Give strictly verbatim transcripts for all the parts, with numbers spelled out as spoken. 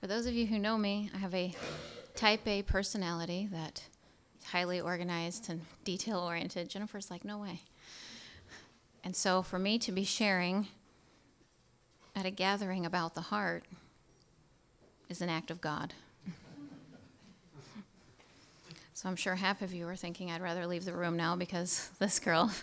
For those of you who know me, I have a type A personality that is highly organized and detail-oriented. Jennifer's like, no way. And so for me to be sharing at a gathering about the heart is an act of God. So I'm sure half of you are thinking I'd rather leave the room now because this girl.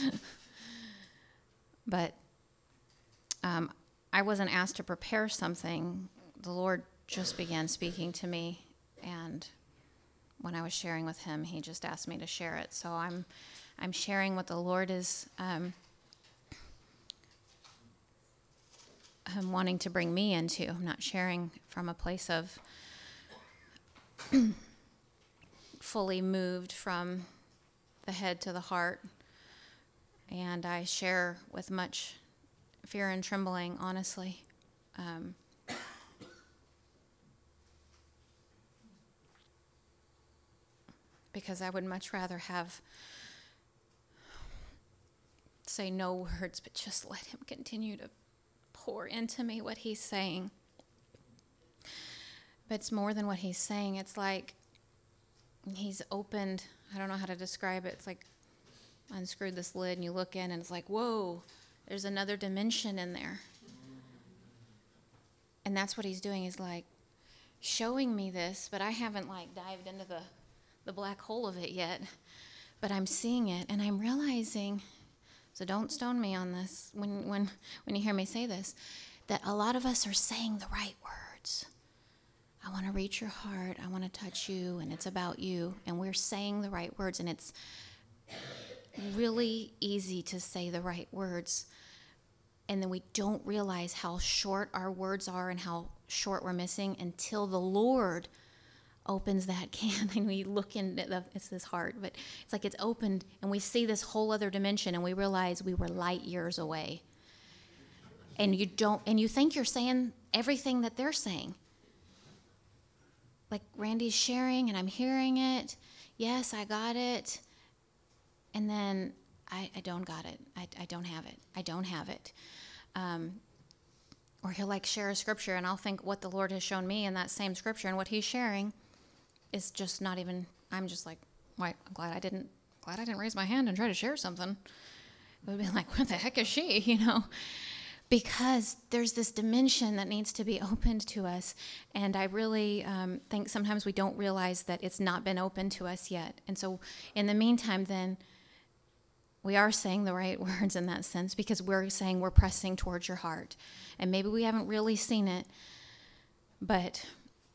But um, I wasn't asked to prepare something. The Lord just began speaking to me, and when I was sharing with him, he just asked me to share it. So I'm I'm sharing what the Lord is um, um, wanting to bring me into. I'm not sharing from a place of fully moved from the head to the heart, and I share with much fear and trembling, honestly. Um, because I would much rather have, say no words, but just let him continue to pour into me what he's saying. But it's more than what he's saying. It's like he's opened, I don't know how to describe it. It's like unscrewed this lid and you look in and it's like, whoa, there's another dimension in there. And that's what he's doing. He's like showing me this, but I haven't like dived into the, the black hole of it yet. But I'm seeing it and I'm realizing, so don't stone me on this when when when you hear me say this, that a lot of us are saying the right words. I want to reach your heart. I want to touch you, and it's about you. And we're saying the right words, and it's really easy to say the right words. And then we don't realize how short our words are and how short we're missing until the Lord opens that can and we look into the, it's this heart, but it's like it's opened and we see this whole other dimension and we realize we were light years away. And you don't, and you think you're saying everything that they're saying. Like Randy's sharing and I'm hearing it. Yes, I got it. And then I, I don't got it. I, I don't have it. I don't have it. Um, or he'll like share a scripture and I'll think what the Lord has shown me in that same scripture and what he's sharing is just not even, I'm just like, why, I'm glad I didn't, glad I didn't raise my hand and try to share something. It would be like, what the heck is she, you know? Because there's this dimension that needs to be opened to us. And I really um, think sometimes we don't realize that it's not been opened to us yet. And so in the meantime, then, we are saying the right words in that sense because we're saying we're pressing towards your heart. And maybe we haven't really seen it, but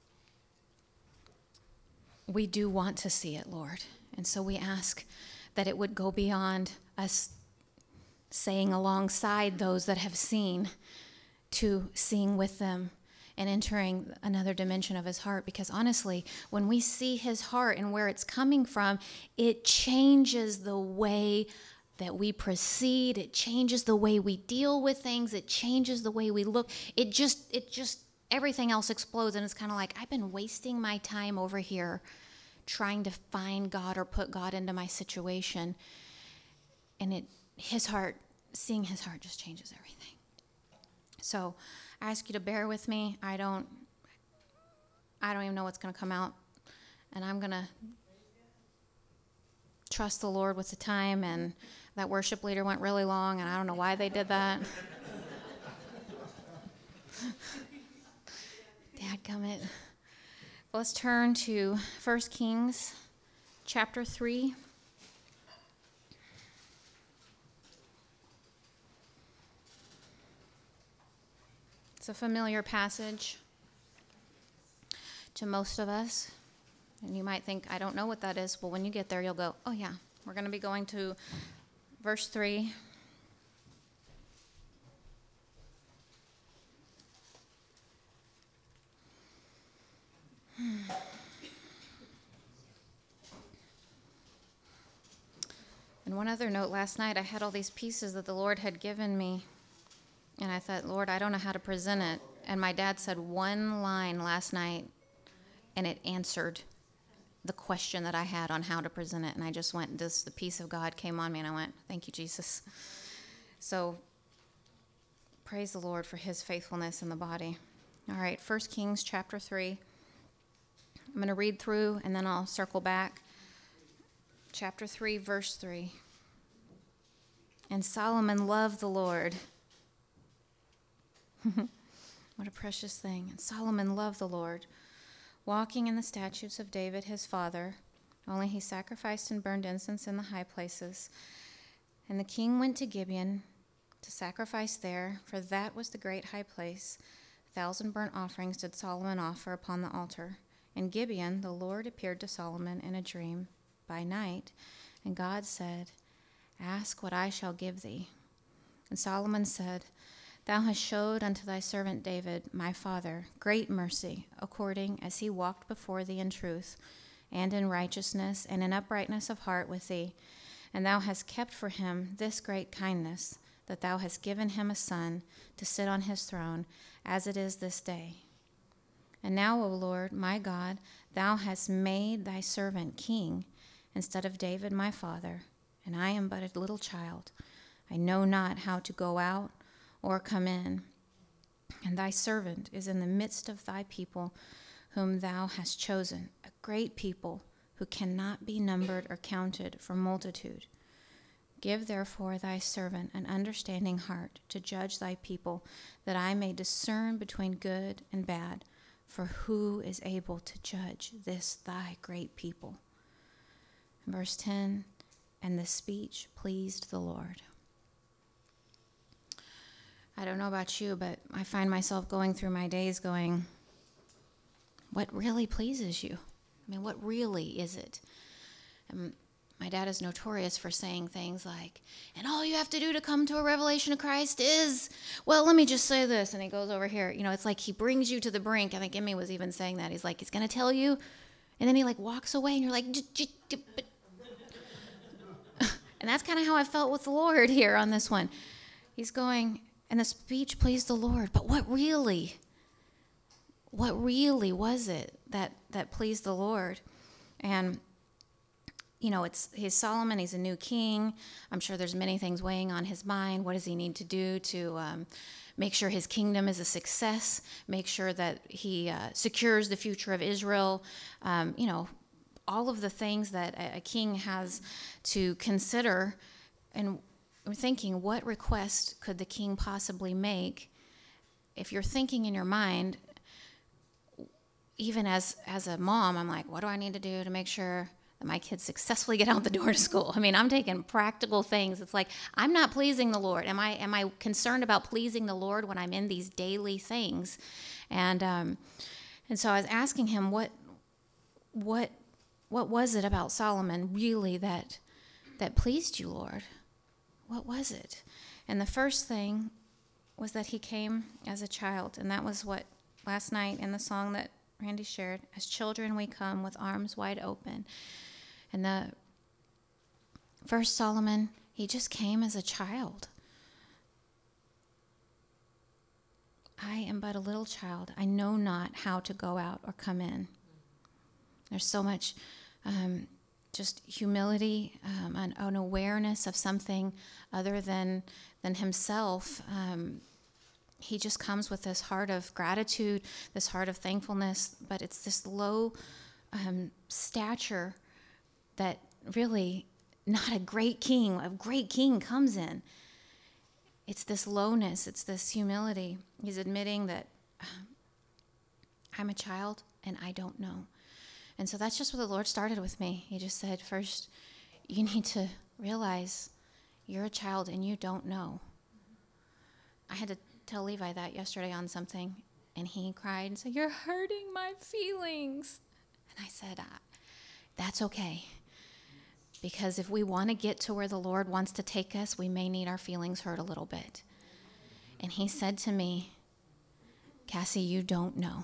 we do want to see it, Lord. And so we ask that it would go beyond us saying alongside those that have seen to seeing with them and entering another dimension of his heart. Because honestly, when we see his heart and where it's coming from, it changes the way that we proceed. It changes the way we deal with things. It changes the way we look. It just, it just, everything else explodes. And it's kind of like, I've been wasting my time over here trying to find God or put God into my situation. And it, his heart, seeing his heart just changes everything. So I ask you to bear with me. I don't, I don't even know what's going to come out. And I'm going to trust the Lord with the time. And that worship leader went really long, and I don't know why they did that. Dadgummit. Let's turn to First Kings chapter three. It's a familiar passage to most of us. And you might think, I don't know what that is. Well, when you get there, you'll go, oh, yeah. We're going to be going to verse three. And one other note, last night I had all these pieces that the Lord had given me. And I thought, Lord, I don't know how to present it. And my dad said one line last night, and it answered the question that I had on how to present it. And I just went, this, the peace of God came on me, and I went, thank you, Jesus. So praise the Lord for his faithfulness in the body. All right, First Kings chapter three. I'm going to read through and then I'll circle back. Chapter three, verse three. And Solomon loved the Lord. What a precious thing. And Solomon loved the Lord, walking in the statutes of David his father. Only he sacrificed and burned incense in the high places. And the king went to Gibeon to sacrifice there, for that was the great high place. A thousand burnt offerings did Solomon offer upon the altar. In Gibeon the Lord appeared to Solomon in a dream by night, and God said, Ask what I shall give thee. And Solomon said, Thou hast showed unto thy servant David, my father, great mercy, according as he walked before thee in truth, and in righteousness, and in uprightness of heart with thee. And thou hast kept for him this great kindness, that thou hast given him a son to sit on his throne, as it is this day. And now, O Lord, my God, thou hast made thy servant king instead of David my father, and I am but a little child. I know not how to go out or come in. And thy servant is in the midst of thy people, whom thou hast chosen, a great people who cannot be numbered or counted for multitude. Give therefore thy servant an understanding heart to judge thy people, that I may discern between good and bad. For who is able to judge this thy great people? Verse ten, and the speech pleased the Lord. I don't know about you, but I find myself going through my days going, what really pleases you? I mean, what really is it? And my dad is notorious for saying things like, and all you have to do to come to a revelation of Christ is, well, let me just say this. And he goes over here. You know, it's like he brings you to the brink. I think Emmy was even saying that. He's like, he's going to tell you. And then he like walks away and you're like, and that's kind of how I felt with the Lord here on this one. He's going, and the speech pleased the Lord. But what really, what really was it that, that pleased the Lord? And you know, it's he's Solomon, he's a new king. I'm sure there's many things weighing on his mind. What does he need to do to um, make sure his kingdom is a success, make sure that he uh, secures the future of Israel, um, you know, all of the things that a, a king has to consider. And I'm thinking, what request could the king possibly make? If you're thinking in your mind, even as, as a mom, I'm like, what do I need to do to make sure that my kids successfully get out the door to school? I mean, I'm taking practical things. It's like, I'm not pleasing the Lord. Am I am I concerned about pleasing the Lord when I'm in these daily things? And um, and so I was asking him, what what what was it about Solomon really that that pleased you, Lord? What was it? And the first thing was that he came as a child, and that was what last night in the song that Randy shared, as children we come with arms wide open. And the first Solomon, he just came as a child. I am but a little child. I know not how to go out or come in. There's so much um, just humility, um, an, an awareness of something other than than himself. Um, he just comes with this heart of gratitude, this heart of thankfulness, but it's this low um, stature that really not a great king, a great king comes in. It's this lowness, it's this humility. He's admitting that uh, I'm a child and I don't know. And so that's just what the Lord started with me. He just said, first, you need to realize you're a child and you don't know. I had to tell Levi that yesterday on something, and he cried and said, you're hurting my feelings. And I said, uh, that's okay. Because if we want to get to where the Lord wants to take us, we may need our feelings hurt a little bit. And he said to me, Cassie, you don't know.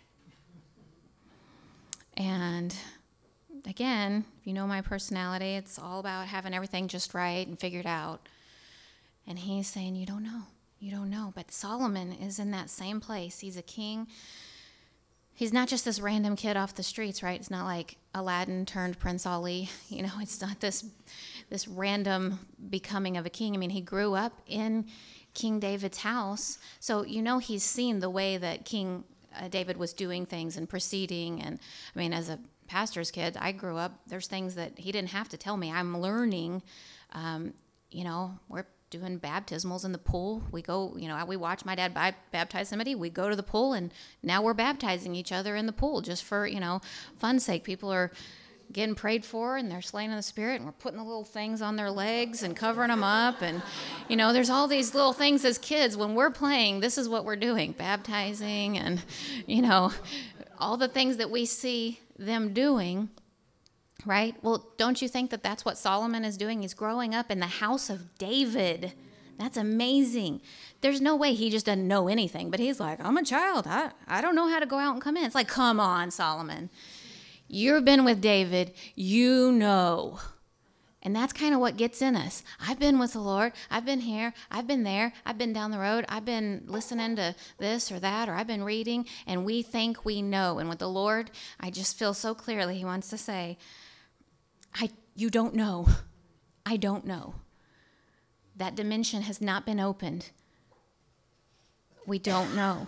And again, if you know my personality, it's all about having everything just right and figured out. And he's saying, you don't know. You don't know. But Solomon is in that same place. He's a king. He's not just this random kid off the streets, right? It's not like Aladdin turned Prince Ali. You know, it's not this this random becoming of a king. I mean, he grew up in King David's house. So, you know, he's seen the way that King uh, David was doing things and proceeding. And I mean, as a pastor's kid, I grew up, there's things that he didn't have to tell me. I'm learning, um, you know, we're doing baptismals in the pool. We go, you know, we watch my dad bi- baptize somebody. We go to the pool, and now we're baptizing each other in the pool just for, you know, fun's sake. People are getting prayed for, and they're slain in the Spirit, and we're putting the little things on their legs and covering them up. And, you know, there's all these little things as kids. When we're playing, this is what we're doing, baptizing and, you know, all the things that we see them doing. Right? Well, don't you think that that's what Solomon is doing? He's growing up in the house of David. That's amazing. There's no way he just doesn't know anything, but he's like, I'm a child. I, I don't know how to go out and come in. It's like, come on, Solomon. You've been with David. You know. And that's kind of what gets in us. I've been with the Lord. I've been here. I've been there. I've been down the road. I've been listening to this or that, or I've been reading, and we think we know. And with the Lord, I just feel so clearly he wants to say, I, you don't know. I don't know. That dimension has not been opened. We don't know.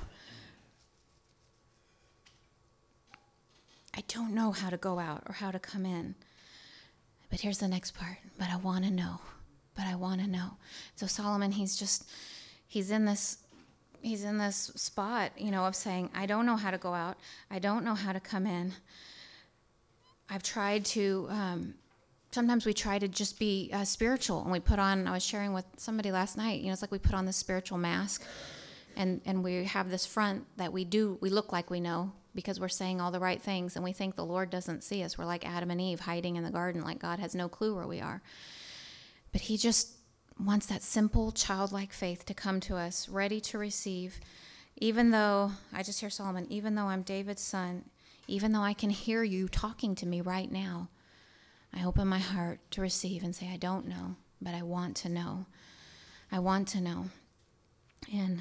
I don't know how to go out or how to come in. But here's the next part. But I want to know. But I want to know. So Solomon, he's just, he's in this, he's in this spot, you know, of saying, I don't know how to go out. I don't know how to come in. I've tried to, um, sometimes we try to just be uh, spiritual, and we put on, I was sharing with somebody last night, you know, it's like we put on this spiritual mask, and, and we have this front that we do, we look like we know because we're saying all the right things, and we think the Lord doesn't see us. We're like Adam and Eve hiding in the garden, like God has no clue where we are. But he just wants that simple, childlike faith to come to us, ready to receive, even though, I just hear Solomon, even though I'm David's son, even though I can hear you talking to me right now, I open my heart to receive and say, I don't know, but I want to know. I want to know. And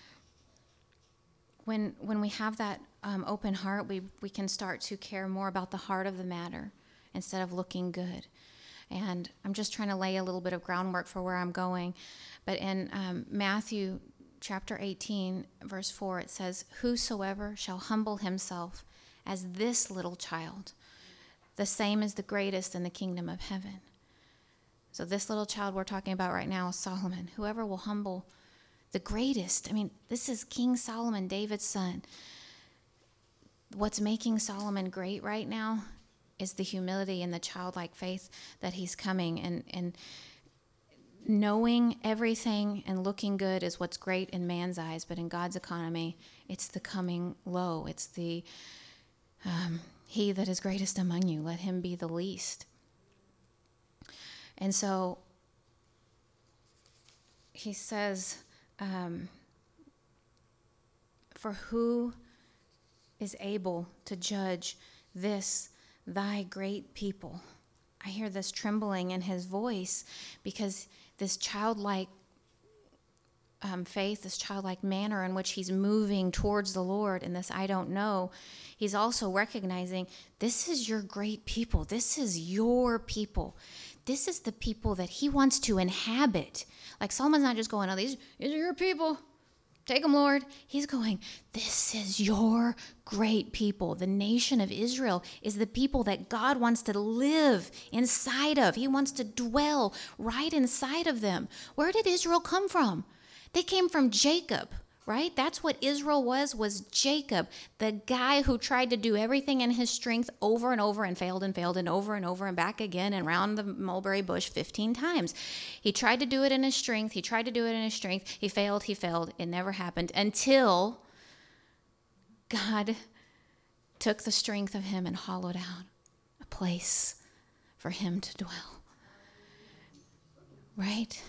when when we have that um, open heart, we, we can start to care more about the heart of the matter instead of looking good. And I'm just trying to lay a little bit of groundwork for where I'm going. But in um, Matthew chapter eighteen, verse four, it says, whosoever shall humble himself as this little child, the same is the greatest in the kingdom of heaven. So this little child we're talking about right now is Solomon. Whoever will humble the greatest. I mean, this is King Solomon, David's son. What's making Solomon great right now is the humility and the childlike faith that he's coming. And, and knowing everything and looking good is what's great in man's eyes, but in God's economy, it's the coming low. It's the... Um, He that is greatest among you, let him be the least. And so he says, um, for who is able to judge this thy great people? I hear this trembling in his voice because this childlike Um, faith, this childlike manner in which he's moving towards the Lord, and this I don't know, he's also recognizing this is your great people. This is your people. This is the people that he wants to inhabit. Like Solomon's not just going, oh, these, these are your people. Take them, Lord. He's going, this is your great people. The nation of Israel is the people that God wants to live inside of. He wants to dwell right inside of them. Where did Israel come from? They came from Jacob, right? That's what Israel was, was Jacob, the guy who tried to do everything in his strength over and over and failed and failed and over and over and back again and round the mulberry bush fifteen times. He tried to do it in his strength. He tried to do it in his strength. He failed. He failed. It never happened until God took the strength of him and hollowed out a place for him to dwell, right?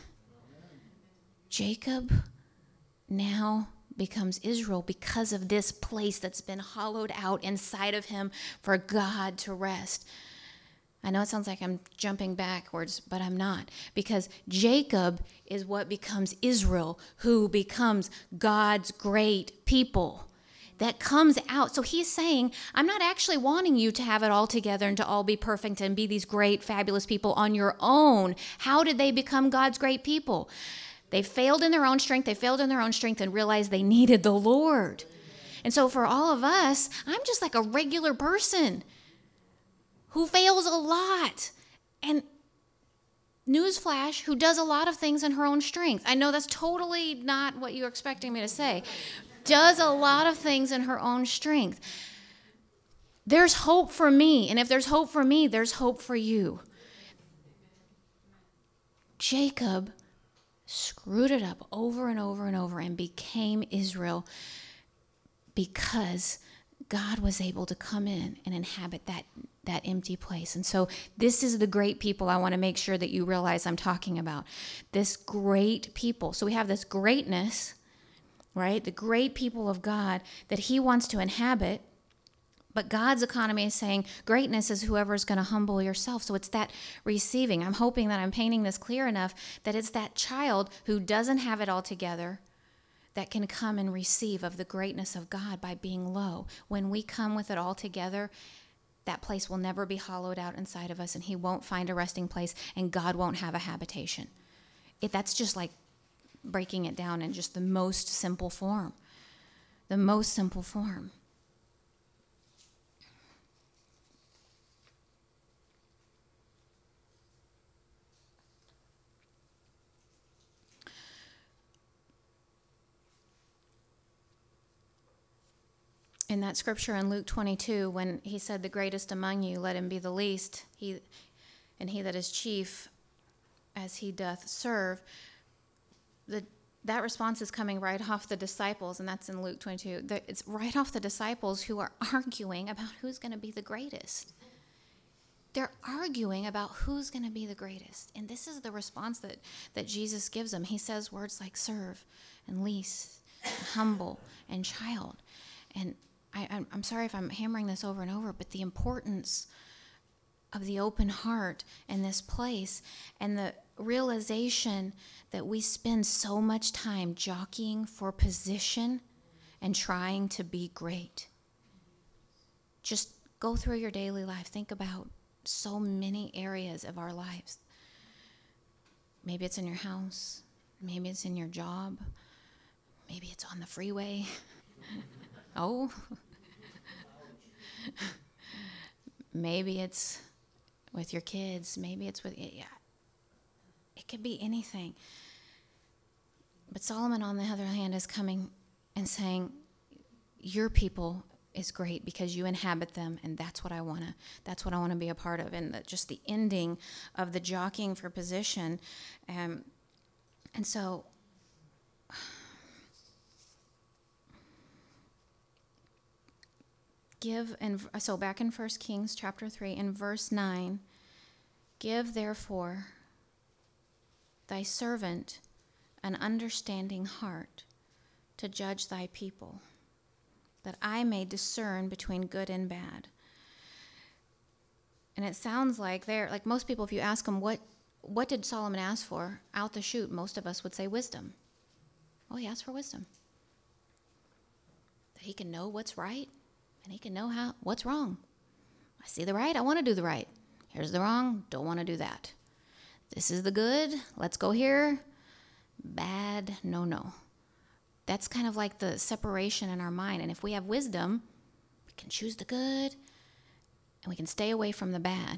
Jacob now becomes Israel because of this place that's been hollowed out inside of him for God to rest. I know it sounds like I'm jumping backwards, but I'm not. Because Jacob is what becomes Israel, who becomes God's great people. That comes out. So he's saying, I'm not actually wanting you to have it all together and to all be perfect and be these great, fabulous people on your own. How did they become God's great people? They failed in their own strength. They failed in their own strength and realized they needed the Lord. And so for all of us, I'm just like a regular person who fails a lot. And newsflash, who does a lot of things in her own strength. I know that's totally not what you're expecting me to say. Does a lot of things in her own strength. There's hope for me. And if there's hope for me, there's hope for you. Jacob screwed it up over and over and over and became Israel because God was able to come in and inhabit that, that empty place. And so this is the great people I want to make sure that you realize I'm talking about. This great people. So we have this greatness, right? The great people of God that he wants to inhabit. But God's economy is saying greatness is whoever's going to humble yourself. So it's that receiving. I'm hoping that I'm painting this clear enough that it's that child who doesn't have it all together that can come and receive of the greatness of God by being low. When we come with it all together, that place will never be hollowed out inside of us, and he won't find a resting place, and God won't have a habitation. It, that's just like breaking it down in just the most simple form. The most simple form. In that scripture in Luke twenty-two, when he said, the greatest among you, let him be the least, he, and he that is chief, as he doth serve, the, that response is coming right off the disciples, and that's in Luke twenty-two. The, it's right off the disciples who are arguing about who's going to be the greatest. They're arguing about who's going to be the greatest. And this is the response that, that Jesus gives them. He says words like serve and least, and humble and child. And I, I'm sorry if I'm hammering this over and over, but the importance of the open heart in this place and the realization that we spend so much time jockeying for position and trying to be great. Just go through your daily life. Think about so many areas of our lives. Maybe it's in your house. Maybe it's in your job. Maybe it's on the freeway. Oh, maybe it's with your kids. Maybe it's with, yeah, it could be anything. But Solomon, on the other hand, is coming and saying, your people is great because you inhabit them, and that's what I want to, that's what I want to be a part of. And the, just the ending of the jockeying for position. Um, and so, Give, and so back in First Kings chapter three, in verse nine, give therefore thy servant an understanding heart to judge thy people, that I may discern between good and bad. And it sounds like they're, like most people, if you ask them, what, what did Solomon ask for? Out the chute, most of us would say wisdom. Oh, he asked for wisdom. That he can know what's right. And he can know how what's wrong. I see the right, I want to do the right. Here's the wrong, don't want to do that. This is the good, let's go here. Bad, no, no. That's kind of like the separation in our mind. And if we have wisdom, we can choose the good, and we can stay away from the bad.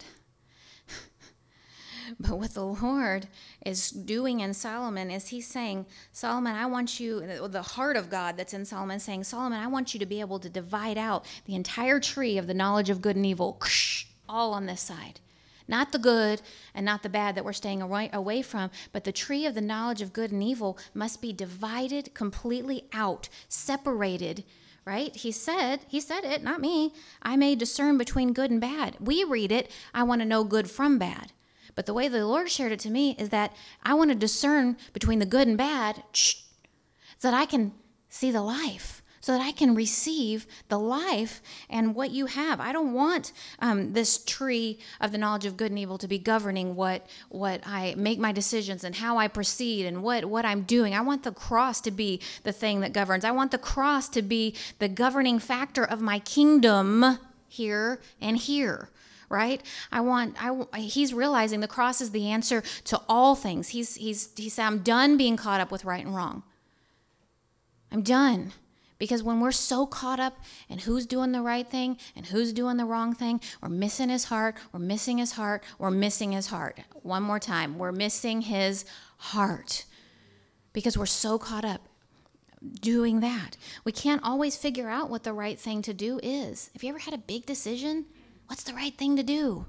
But what the Lord is doing in Solomon is he's saying, Solomon, I want you, the heart of God that's in Solomon, saying, Solomon, I want you to be able to divide out the entire tree of the knowledge of good and evil, all on this side. Not the good and not the bad that we're staying away, away from, but the tree of the knowledge of good and evil must be divided completely out, separated, right? He said, he said it, not me. I may discern between good and bad. We read it, I want to know good from bad. But the way the Lord shared it to me is that I want to discern between the good and bad so that I can see the life, so that I can receive the life and what you have. I don't want um, this tree of the knowledge of good and evil to be governing what what I make my decisions and how I proceed and what, what I'm doing. I want the cross to be the thing that governs. I want the cross to be the governing factor of my kingdom here and here. Right? I want, I, he's realizing the cross is the answer to all things. He's, he's, he said, I'm done being caught up with right and wrong. I'm done Because when we're so caught up in who's doing the right thing and who's doing the wrong thing, we're missing his heart, we're missing his heart, we're missing his heart. One more time, we're missing his heart. Because we're so caught up doing that. We can't always figure out what the right thing to do is. Have you ever had a big decision? What's the right thing to do?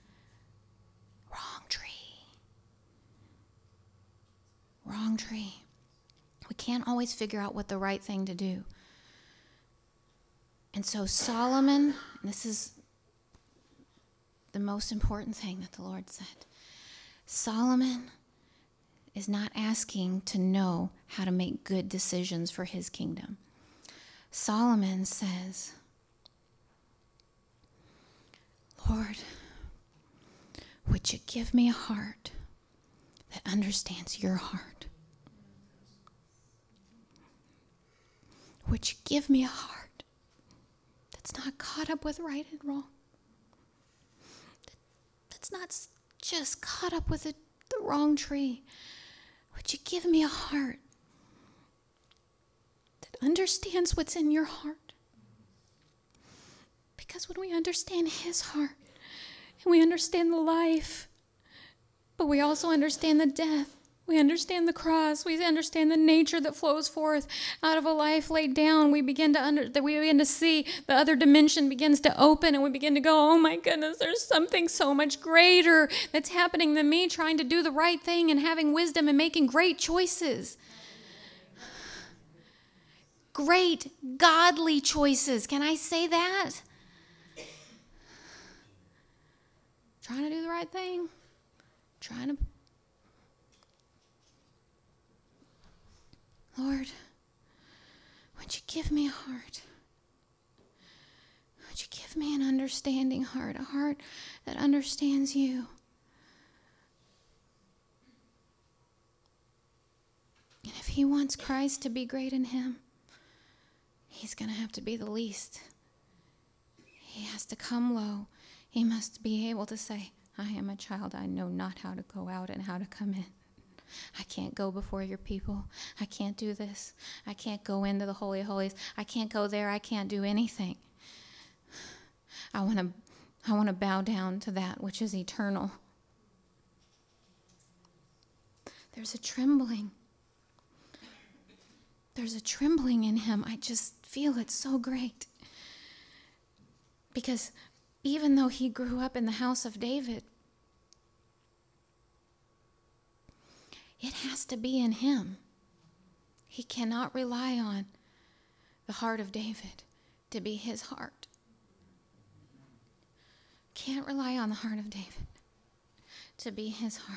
Wrong tree. Wrong tree. We can't always figure out what the right thing to do. And so Solomon, and this is the most important thing that the Lord said, Solomon is not asking to know how to make good decisions for his kingdom. Solomon says, Lord, would you give me a heart that understands your heart? Would you give me a heart that's not caught up with right and wrong? That's not just caught up with the, the wrong tree. Would you give me a heart that understands what's in your heart? Because when we understand his heart, and we understand the life, but we also understand the death, we understand the cross, we understand the nature that flows forth out of a life laid down, we begin to under, that we begin to see the other dimension begins to open, and we begin to go, oh my goodness, there's something so much greater that's happening than me trying to do the right thing and having wisdom and making great choices. Great, godly choices. Can I say that? Trying to do the right thing. Trying to... Lord, would you give me a heart? Would you give me an understanding heart, a heart that understands you? And if he wants Christ to be great in him, he's going to have to be the least. He has to come low. He must be able to say, I am a child. I know not how to go out and how to come in. I can't go before your people. I can't do this. I can't go into the Holy of Holies. I can't go there. I can't do anything. I want to I want to bow down to that which is eternal. There's a trembling. There's a trembling in him. I just feel it so great. Because even though he grew up in the house of David, it has to be in him. He cannot rely on the heart of David to be his heart. Can't rely on the heart of David to be his heart.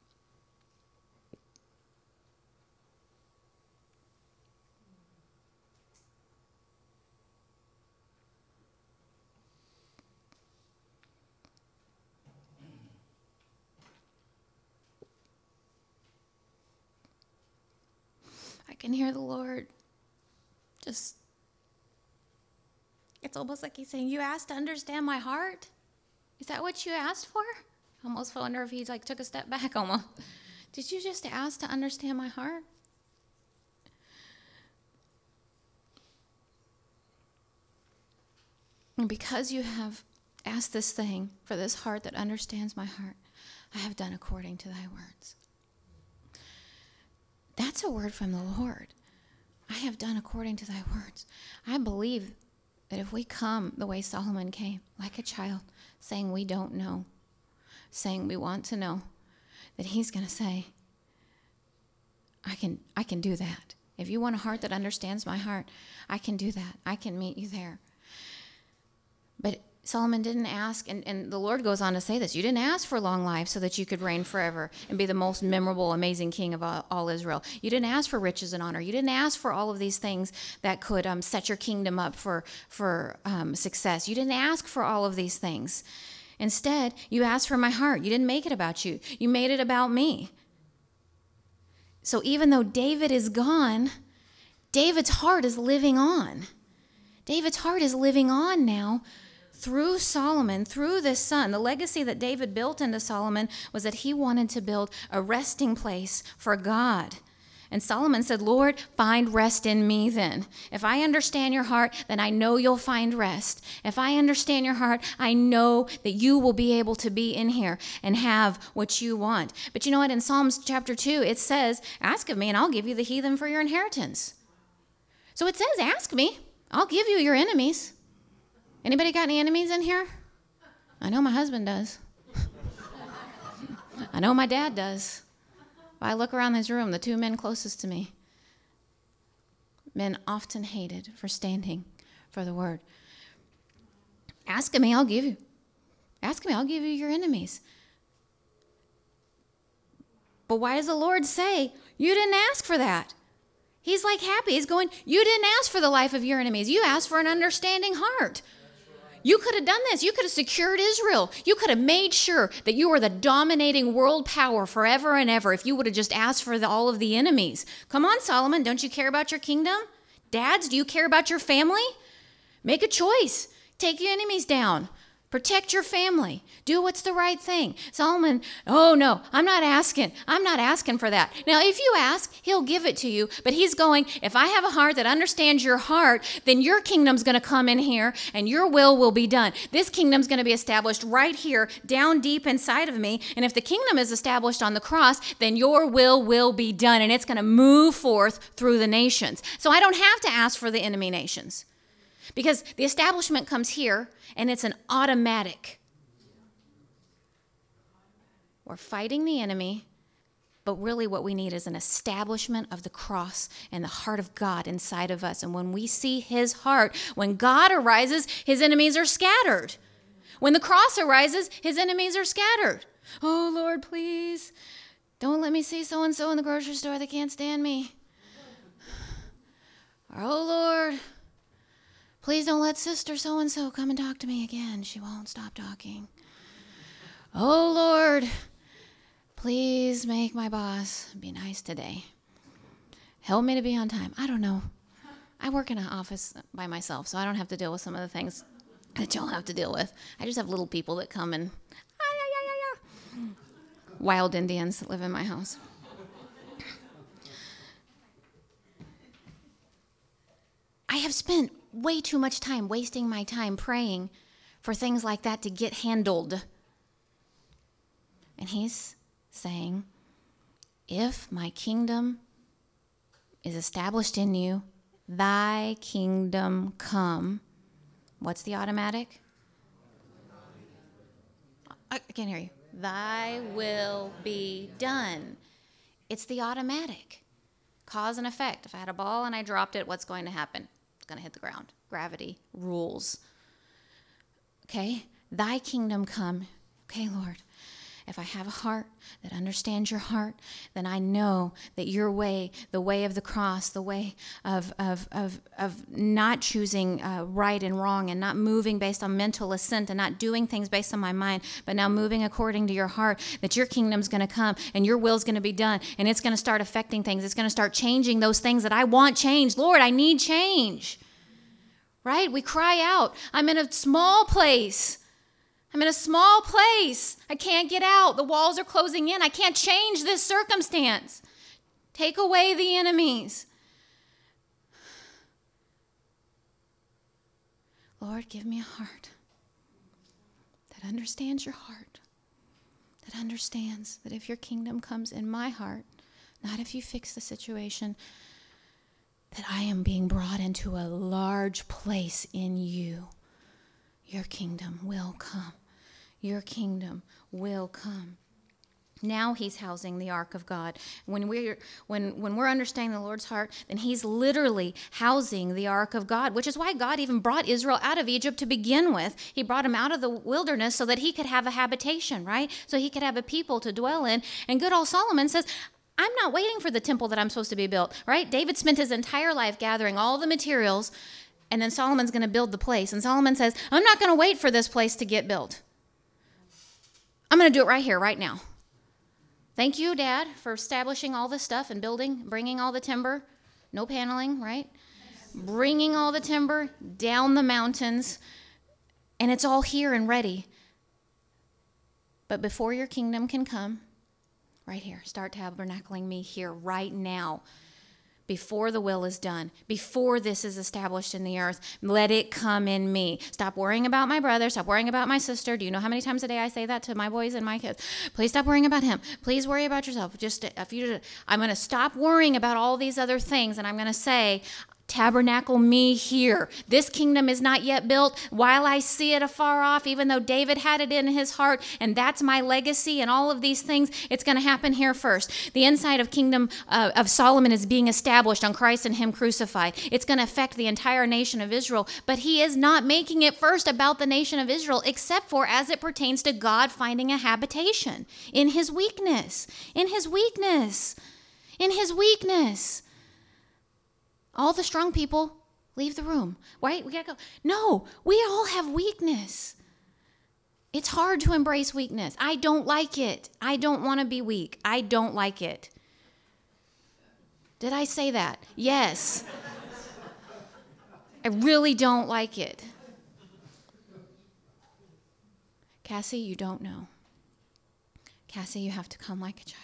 I can hear the Lord just, it's almost like he's saying, you asked to understand my heart? Is that what you asked for? I almost wonder if he like took a step back almost. Did you just ask to understand my heart? And because you have asked this thing for this heart that understands my heart, I have done according to thy words. That's a word from the Lord. I have done according to thy words. I believe that if we come the way Solomon came, like a child, saying we don't know, saying we want to know, that he's going to say, I can, I can do that. If you want a heart that understands my heart, I can do that. I can meet you there. But Solomon didn't ask, and, and the Lord goes on to say this, you didn't ask for long life so that you could reign forever and be the most memorable, amazing king of all, all Israel. You didn't ask for riches and honor. You didn't ask for all of these things that could um, set your kingdom up for, for um, success. You didn't ask for all of these things. Instead, you asked for my heart. You didn't make it about you. You made it about me. So even though David is gone, David's heart is living on. David's heart is living on now through Solomon, through this son. The legacy that David built into Solomon was that he wanted to build a resting place for God. And Solomon said, Lord, find rest in me then. If I understand your heart, then I know you'll find rest. If I understand your heart, I know that you will be able to be in here and have what you want. But you know what? In Psalms chapter two, it says, ask of me and I'll give you the heathen for your inheritance. So it says, ask me, I'll give you your enemies. Anybody got any enemies in here? I know my husband does. I know my dad does. If I look around this room, the two men closest to me, men often hated for standing for the word. Ask of me, I'll give you. Ask me, I'll give you your enemies. But why does the Lord say, you didn't ask for that? He's like happy. He's going, you didn't ask for the life of your enemies. You asked for an understanding heart. You could have done this. You could have secured Israel. You could have made sure that you were the dominating world power forever and ever if you would have just asked for the, all of the enemies. Come on, Solomon, don't you care about your kingdom? Dads, do you care about your family? Make a choice. Take your enemies down. Protect your family. Do what's the right thing. Solomon, oh no, I'm not asking. I'm not asking for that. Now, if you ask, he'll give it to you. But he's going, if I have a heart that understands your heart, then your kingdom's going to come in here and your will will be done. This kingdom's going to be established right here, down deep inside of me. And if the kingdom is established on the cross, then your will will be done. And it's going to move forth through the nations. So I don't have to ask for the enemy nations. Because the establishment comes here, and it's an automatic. We're fighting the enemy, but really what we need is an establishment of the cross and the heart of God inside of us. And when we see his heart, when God arises, his enemies are scattered. When the cross arises, his enemies are scattered. Oh, Lord, please, don't let me see so-and-so in the grocery store that can't stand me. Or, oh, Lord, please don't let sister so-and-so come and talk to me again. She won't stop talking. Oh, Lord, please make my boss be nice today. Help me to be on time. I don't know. I work in an office by myself, so I don't have to deal with some of the things that y'all have to deal with. I just have little people that come and ah, yeah, yeah, yeah, yeah. Wild Indians that live in my house. I have spent way too much time wasting my time praying for things like that to get handled. And he's saying, if my kingdom is established in you, thy kingdom come. What's the automatic? I can't hear you. Thy will be done. It's the automatic. Cause and effect. If I had a ball and I dropped it, what's going to happen? Going to hit the ground. Gravity rules. Okay? Thy kingdom come. Okay, Lord. If I have a heart that understands your heart, then I know that your way, the way of the cross, the way of of of, of not choosing uh, right and wrong and not moving based on mental assent and not doing things based on my mind, but now moving according to your heart, that your kingdom's going to come and your will's going to be done and it's going to start affecting things. It's going to start changing those things that I want changed. Lord, I need change. Right? We cry out. I'm in a small place. I'm in a small place. I can't get out. The walls are closing in. I can't change this circumstance. Take away the enemies. Lord, give me a heart that understands your heart, that understands that if your kingdom comes in my heart, not if you fix the situation, that I am being brought into a large place in you. Your kingdom will come. Your kingdom will come. Now he's housing the ark of God. When we're when when we're understanding the Lord's heart, then he's literally housing the ark of God, which is why God even brought Israel out of Egypt to begin with. He brought him out of the wilderness so that he could have a habitation, right? So he could have a people to dwell in. And good old Solomon says, I'm not waiting for the temple that I'm supposed to be built, right? David spent his entire life gathering all the materials, and then Solomon's going to build the place. And Solomon says, I'm not going to wait for this place to get built. I'm going to do it right here, right now. Thank you, Dad, for establishing all this stuff and building, bringing all the timber. No paneling, right? Bringing all the timber down the mountains. And it's all here and ready. But before your kingdom can come, right here. Start tabernacling me here right now. Before the will is done, before this is established in the earth, let it come in me. Stop worrying about my brother. Stop worrying about my sister. Do you know how many times a day I say that to my boys and my kids? Please stop worrying about him. Please worry about yourself. Just if you, I'm going to stop worrying about all these other things, and I'm going to say, tabernacle me here. This kingdom is not yet built while I see it afar off, even though David had it in his heart, and that's my legacy and all of these things. It's going to happen here first. The inside of kingdom uh, of Solomon is being established on Christ and him crucified. It's going to affect the entire nation of Israel, but he is not making it first about the nation of Israel, except for as it pertains to God finding a habitation in his weakness, in his weakness, in his weakness. All the strong people, leave the room. Right? We got to go. No, we all have weakness. It's hard to embrace weakness. I don't like it. I don't want to be weak. I don't like it. Did I say that? Yes. I really don't like it. Cassie, you don't know. Cassie, you have to come like a child.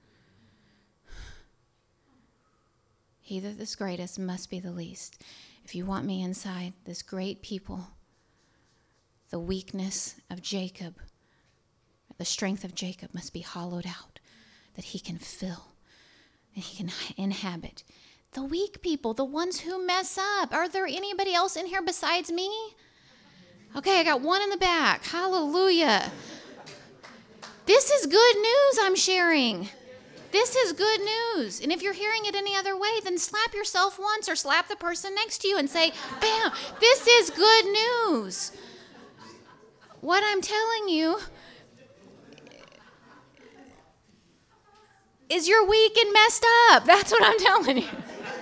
He that is greatest must be the least. If you want me inside this great people, the weakness of Jacob, the strength of Jacob must be hollowed out, that he can fill, and he can inhabit. The weak people, the ones who mess up. Are there anybody else in here besides me? Okay, I got one in the back. Hallelujah. This is good news I'm sharing. This is good news. And if you're hearing it any other way, then slap yourself once or slap the person next to you and say, bam, this is good news. What I'm telling you is you're weak and messed up. That's what I'm telling you.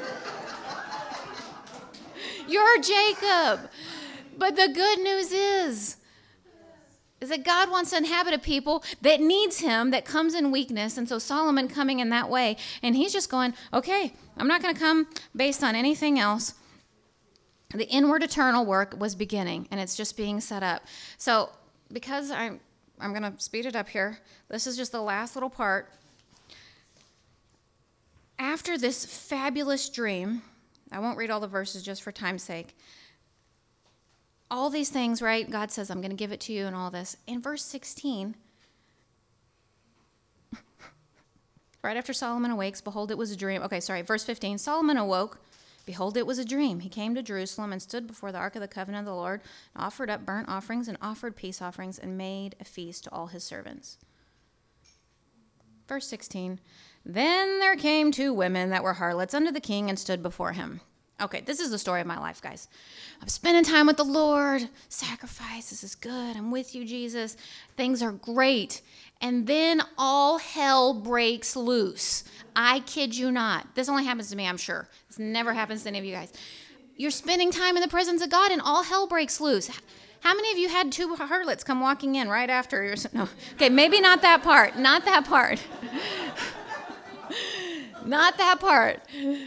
You're Jacob. But the good news is, is that God wants to inhabit a people that needs him, that comes in weakness. And so Solomon coming in that way, and he's just going, okay, I'm not going to come based on anything else. The inward eternal work was beginning, and it's just being set up. So because I'm, I'm going to speed it up here, this is just the last little part. After this fabulous dream, I won't read all the verses just for time's sake, all these things, right? God says, I'm going to give it to you and all this. In verse sixteen, right after Solomon awakes, behold, it was a dream. Okay, sorry, verse fifteen. Solomon awoke, behold, it was a dream. He came to Jerusalem and stood before the ark of the covenant of the Lord, and offered up burnt offerings and offered peace offerings, and made a feast to all his servants. Verse sixteen. Then there came two women that were harlots unto the king and stood before him. Okay, this is the story of my life, guys. I'm spending time with the Lord. Sacrifice, this is good. I'm with you, Jesus. Things are great. And then all hell breaks loose. I kid you not. This only happens to me, I'm sure. This never happens to any of you guys. You're spending time in the presence of God and all hell breaks loose. How many of you had two harlots come walking in right after? Your, no. Okay, maybe not that part. Not that part. Not that part.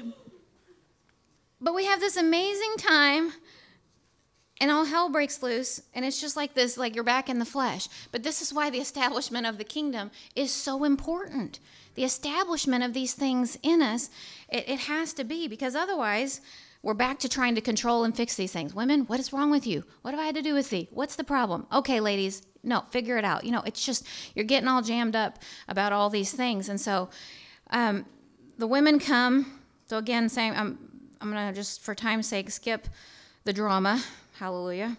But we have this amazing time, and all hell breaks loose, and it's just like this, like you're back in the flesh. But this is why the establishment of the kingdom is so important. The establishment of these things in us, it, it has to be, because otherwise we're back to trying to control and fix these things. Women, what is wrong with you? What have I had to do with thee? What's the problem? Okay, ladies, no, figure it out. You know, it's just, you're getting all jammed up about all these things. And so um, the women come, so again, saying, um, I'm going to just, for time's sake, skip the drama. Hallelujah.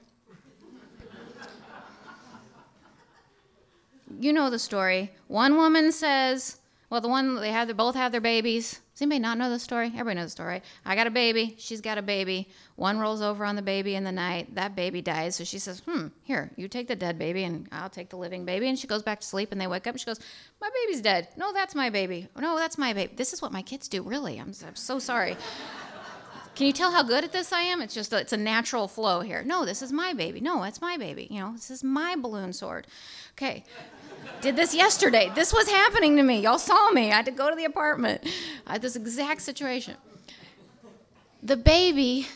You know the story. One woman says, well, the one, they have, they both have their babies. Does anybody not know the story? Everybody knows the story. I got a baby. She's got a baby. One rolls over on the baby in the night. That baby dies. So she says, hmm, here, you take the dead baby and I'll take the living baby. And she goes back to sleep and they wake up and she goes, my baby's dead. No, that's my baby. No, that's my baby. This is what my kids do, really. I'm, I'm so sorry. Can you tell how good at this I am? It's just, a, it's a natural flow here. No, this is my baby. No, it's my baby. You know, this is my balloon sword. Okay. Did this yesterday. This was happening to me. Y'all saw me. I had to go to the apartment. I had this exact situation. The baby,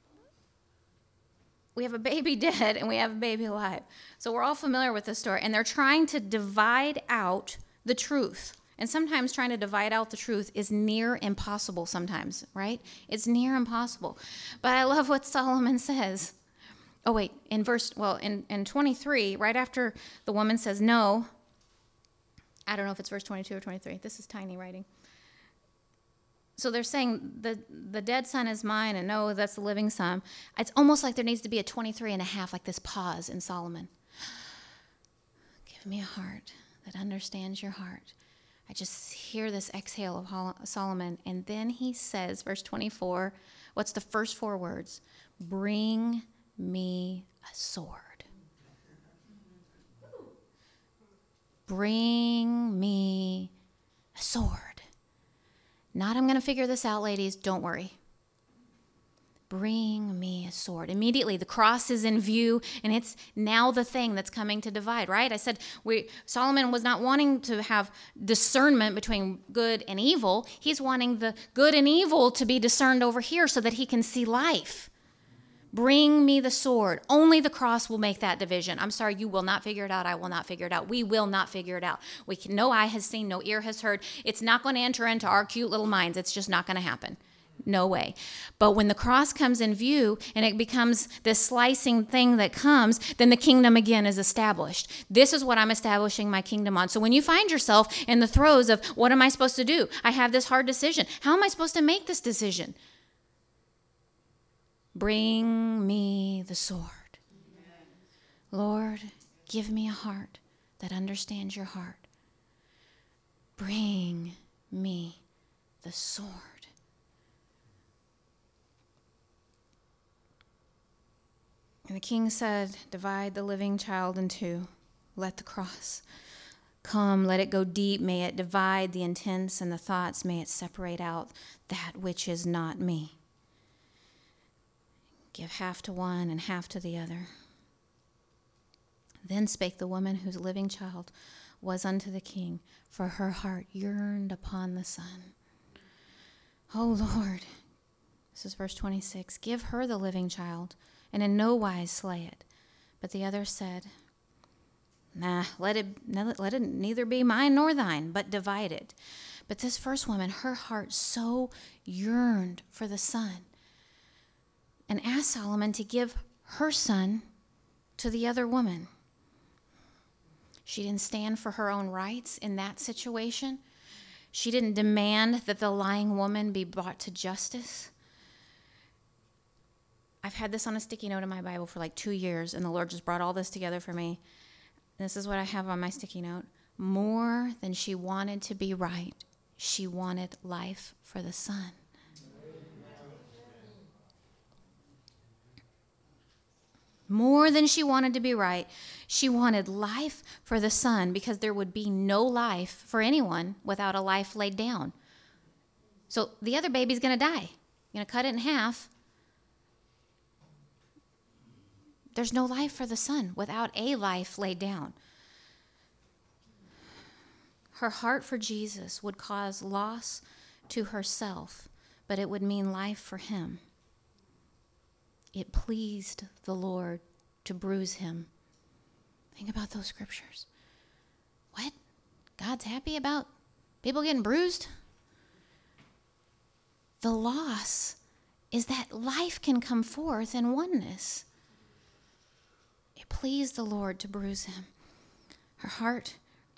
we have a baby dead and we have a baby alive. So we're all familiar with this story. And they're trying to divide out the truth. And sometimes trying to divide out the truth is near impossible sometimes, right? It's near impossible. But I love what Solomon says. Oh, wait, in verse, well, in, in twenty-three, right after the woman says no, I don't know if it's verse twenty-two or twenty-three. This is tiny writing. So they're saying the, the dead son is mine, and no, that's the living son. It's almost like there needs to be a twenty-three and a half, like this pause in Solomon. Give me a heart that understands your heart. I just hear this exhale of Solomon. And then he says, verse twenty-four, what's the first four words? Bring me a sword. Bring me a sword. Not, I'm going to figure this out, ladies. Don't worry. Bring me a sword. Immediately, the cross is in view, and it's now the thing that's coming to divide, right? I said we Solomon was not wanting to have discernment between good and evil. He's wanting the good and evil to be discerned over here so that he can see life. Bring me the sword. Only the cross will make that division. I'm sorry, you will not figure it out. I will not figure it out. We will not figure it out. We can, no eye has seen, no ear has heard. It's not going to enter into our cute little minds. It's just not going to happen. No way. But when the cross comes in view and it becomes this slicing thing that comes, then the kingdom again is established. This is what I'm establishing my kingdom on. So when you find yourself in the throes of, what am I supposed to do? I have this hard decision. How am I supposed to make this decision? Bring me the sword. Lord, give me a heart that understands your heart. Bring me the sword. And the king said, divide the living child in two. Let the cross come. Let it go deep. May it divide the intents and the thoughts. May it separate out that which is not me. Give half to one and half to the other. Then spake the woman whose living child was unto the king, for her heart yearned upon the son. O Lord, this is verse twenty-six, give her the living child, and in no wise slay it. But the other said, Nah, let it, let it neither be mine nor thine, but divide it. But this first woman, her heart so yearned for the son, and asked Solomon to give her son to the other woman. She didn't stand for her own rights in that situation. She didn't demand that the lying woman be brought to justice. I've had this on a sticky note in my Bible for like two years, and the Lord just brought all this together for me. This is what I have on my sticky note. More than she wanted to be right, she wanted life for the son. More than she wanted to be right, she wanted life for the son, because there would be no life for anyone without a life laid down. So the other baby's going to die. You're going to cut it in half. There's no life for the son without a life laid down. Her heart for Jesus would cause loss to herself, but it would mean life for him. It pleased the Lord to bruise him. Think about those scriptures. What? God's happy about people getting bruised? The loss is that life can come forth in oneness. It pleased the Lord to bruise him. Her heart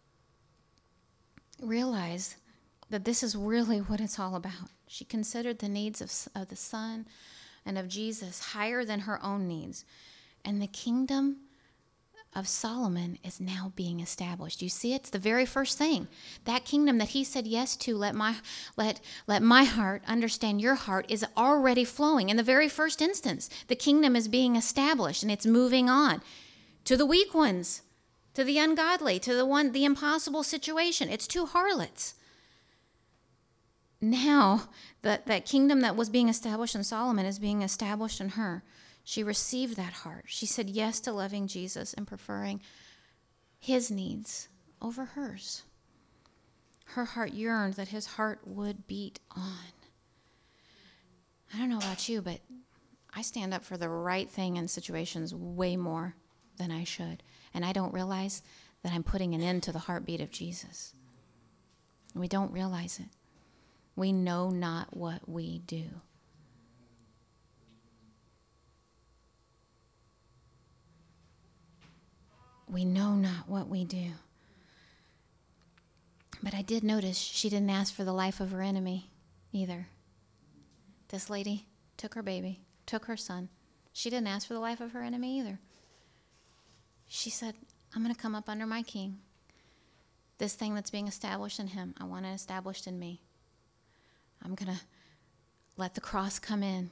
realized that this is really what it's all about. She considered the needs of, of the son and of Jesus higher than her own needs. And the kingdom of Solomon is now being established. You see, it's the very first thing. That kingdom that he said yes to, let my let let my heart understand your heart, is already flowing. In the very first instance, the kingdom is being established, and it's moving on to the weak ones, to the ungodly, to the one the impossible situation. It's two harlots. Now, that, that kingdom that was being established in Solomon is being established in her. She received that heart. She said yes to loving Jesus and preferring his needs over hers. Her heart yearned that his heart would beat on. I don't know about you, but I stand up for the right thing in situations way more than I should. And I don't realize that I'm putting an end to the heartbeat of Jesus. We don't realize it. We know not what we do. We know not what we do. But I did notice she didn't ask for the life of her enemy either. This lady took her baby, took her son. She didn't ask for the life of her enemy either. She said, I'm going to come up under my king. This thing that's being established in him, I want it established in me. I'm going to let the cross come in.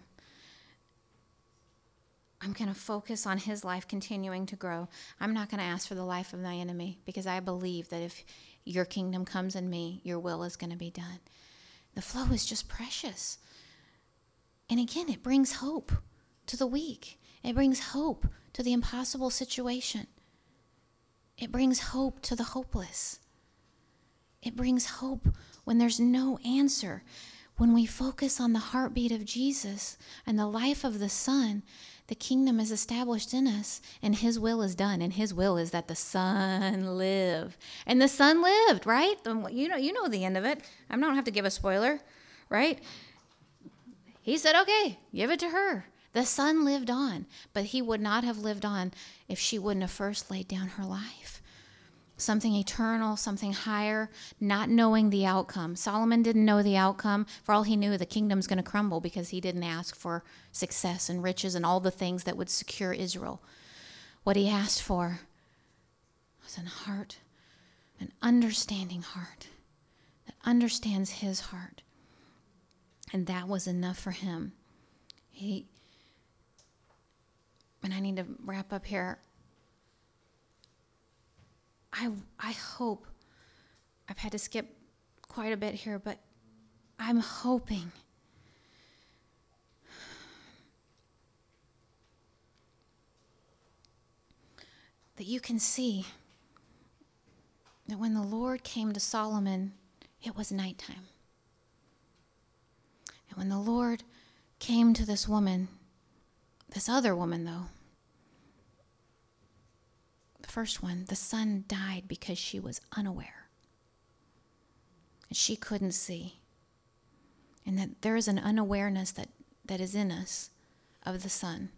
I'm going to focus on his life continuing to grow. I'm not going to ask for the life of my enemy because I believe that if your kingdom comes in me, your will is going to be done. The flow is just precious. And again, it brings hope to the weak. It brings hope to the impossible situation. It brings hope to the hopeless. It brings hope when there's no answer. When we focus on the heartbeat of Jesus and the life of the Son, the kingdom is established in us and his will is done. And his will is that the Son live. And the Son lived, right? You know, you know the end of it. I don't have to give a spoiler, right? He said, okay, give it to her. The Son lived on, but he would not have lived on if she wouldn't have first laid down her life. Something eternal, something higher, not knowing the outcome. Solomon didn't know the outcome. For all he knew, the kingdom's going to crumble because he didn't ask for success and riches and all the things that would secure Israel. What he asked for was an heart, an understanding heart that understands his heart. And that was enough for him. He, and I need to wrap up here. I, I hope, I've had to skip quite a bit here, but I'm hoping that you can see that when the Lord came to Solomon, it was nighttime. And when the Lord came to this woman, this other woman though, the first one, the son died because she was unaware. And she couldn't see. And that there is an unawareness that, that is in us of the Son.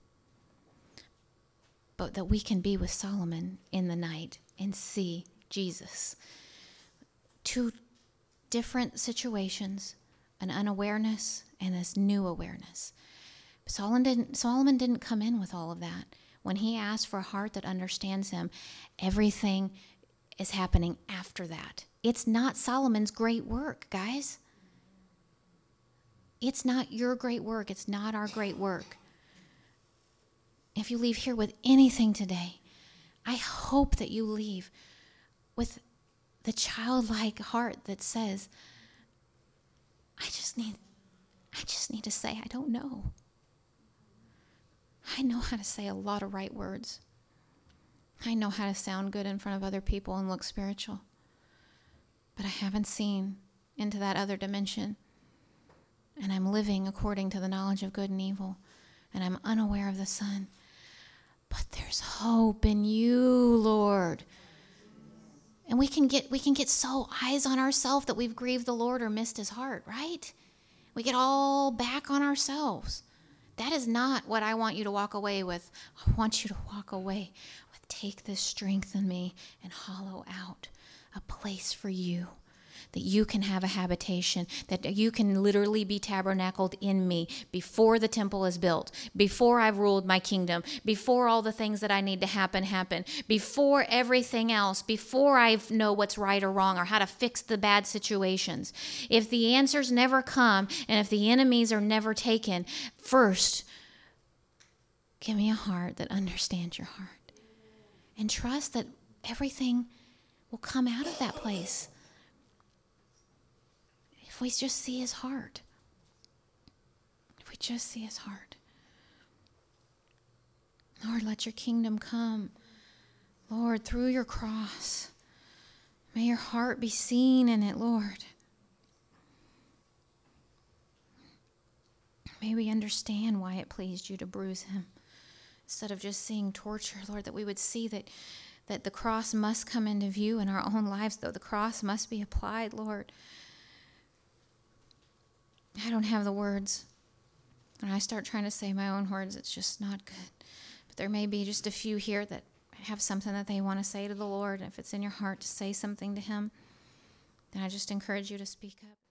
But that we can be with Solomon in the night and see Jesus. Two different situations, an unawareness and this new awareness. Solomon didn't, Solomon didn't come in with all of that. When he asked for a heart that understands him, everything is happening after that. It's not Solomon's great work, guys. It's not your great work. It's not our great work. If you leave here with anything today, I hope that you leave with the childlike heart that says, I just need, I just need to say, I don't know. I know how to say a lot of right words. I know how to sound good in front of other people and look spiritual. But I haven't seen into that other dimension. And I'm living according to the knowledge of good and evil. And I'm unaware of the Son. But there's hope in you, Lord. And we can get we can get so eyes on ourselves that we've grieved the Lord or missed his heart, right? We get all back on ourselves. That is not what I want you to walk away with. I want you to walk away with, take this strength in me and hollow out a place for you, that you can have a habitation, that you can literally be tabernacled in me before the temple is built, before I've ruled my kingdom, before all the things that I need to happen, happen, before everything else, before I know what's right or wrong or how to fix the bad situations. If the answers never come and if the enemies are never taken, first, give me a heart that understands your heart and trust that everything will come out of that place. If we just see his heart. If we just see his heart. Lord, let your kingdom come. Lord, through your cross. May your heart be seen in it, Lord. May we understand why it pleased you to bruise him. Instead of just seeing torture, Lord, that we would see that that the cross must come into view in our own lives, though the cross must be applied, Lord. I don't have the words. When I start trying to say my own words, it's just not good. But there may be just a few here that have something that they want to say to the Lord. If it's in your heart to say something to him, then I just encourage you to speak up.